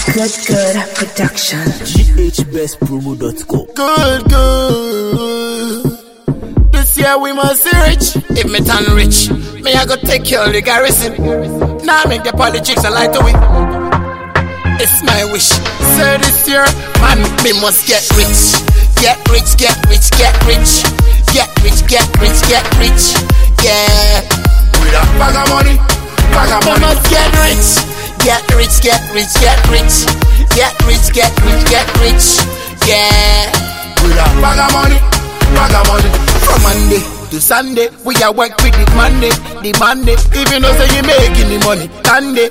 Good production. GHBestpromo.com. Good. This year we must see rich. If me turn rich, me I go take care of the garrison. Now make the politics a light away. It's my wish. So this year, man, me must get rich. Get rich, get rich, get rich. Get rich, get rich, get rich. Yeah. With a bag of money, me must get rich. Get rich, get rich, get rich. Get rich, get rich, get rich. Yeah. With a bag of money. From Monday to Sunday, we are work with the Monday. Even though say you making the money, Sunday.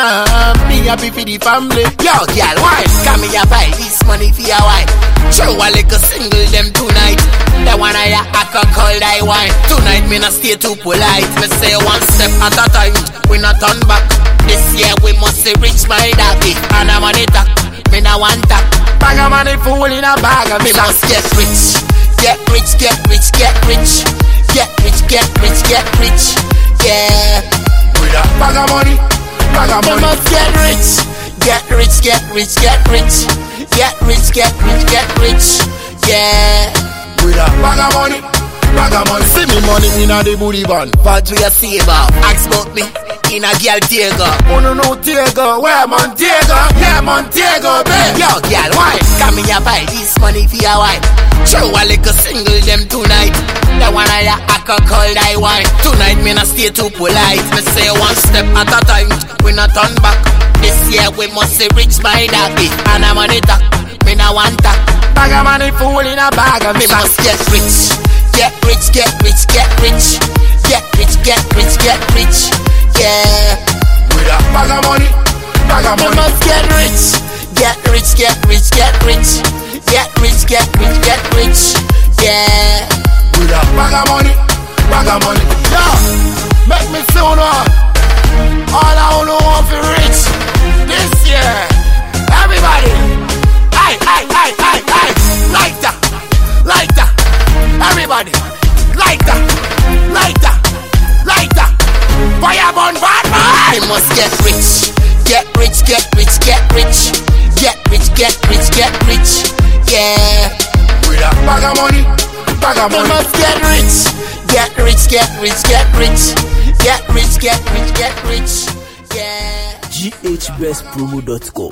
Me happy for the family. Yo, girl, why? Come here, buy this money for your wife. Show a little single them tonight. The one I can call I wine. Tonight me not stay too polite. Me say one step at a time. We not turn back. This year we must say rich my daddy. And I'm on it back. Me not want that. Bag of money full in a bag. Me must get rich. Get rich, get rich, get rich. Get rich, get rich, get rich. Yeah. With a bag of money. We must get rich. Get rich, get rich, get rich. Get rich, get rich, get rich. Yeah. With a bag of money. See me money in a the booty van. But we a save up. Ask about me in a girl Diego. Oh no Diego. Where Montego? Yeah Montego, babe. Yo girl, why? Come here buy this money for your wife. Show a little single them tonight. The one I can call I wine. Tonight me not stay too polite. Me say one step at a time. We not turn back. This year we must say rich by daddy. And I'm on it. Me not want that. Bag of money full in a bag. Me must get rich. Get rich, get rich, get rich. Get rich, get rich, get rich. Yeah. With a bag of money. We must get rich. Get rich, get rich, get rich. Get rich, get rich, get rich. Yeah. With a bag of money. Yo, make me sound on. All I wanna want for rich this year. Everybody. Aye. Like that. Everybody. Like that. Fire burn bad man. We must get rich. Get rich, get rich, get rich. Get rich, get rich, get rich. Yeah. With a bag of money. We must get rich. Get rich, get rich, get rich. Get rich, get rich, get rich. Yeah. GHBestpromo.com.